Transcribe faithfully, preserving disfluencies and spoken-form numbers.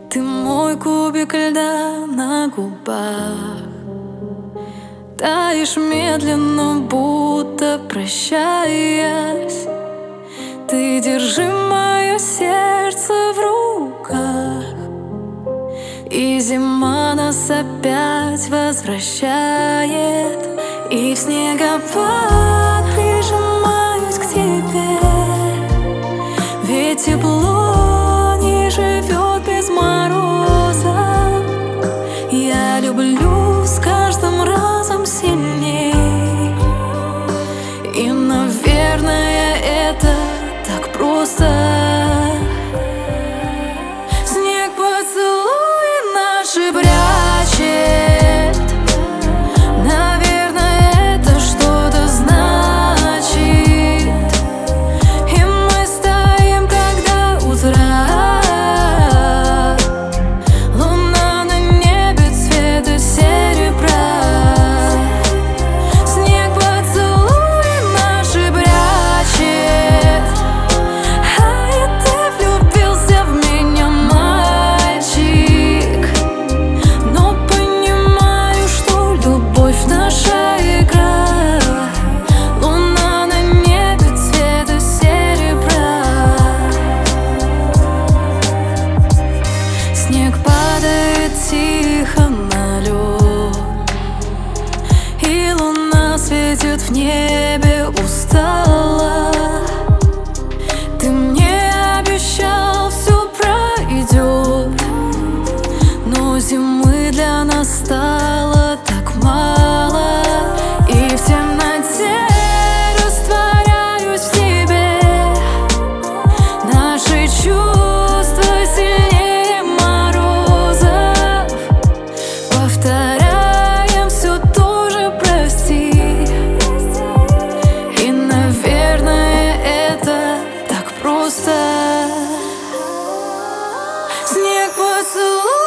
Ты мой кубик льда на губах, таешь медленно, будто прощаясь. Ты держи мое сердце в руках, и зима нас опять возвращает. И в снегопад прижимаюсь к тебе, ведь тепло не живет без мороза. Я люблю с каждым разом сильней, и, наверное, это так просто. Снег поцелуи наши прячет, наверное, это что-то значит. И мы стоим, когда утра, луна на небе цвета серебра. Снег поцелуи наши прячет, а ты влюбился в меня, мальчик. Но понимаю, что любовь наша игра. Луна на небе цвета серебра. Снег падает тихо на лед, и луна светит в небе устало. Ты мне обещал, все пройдет, но зимы для нас стало так мало. И в темноте растворяюсь в тебе, наши чувства сильнее морозов. Повторяем все тоже прости, и, наверное, это так просто. Снег поцелуй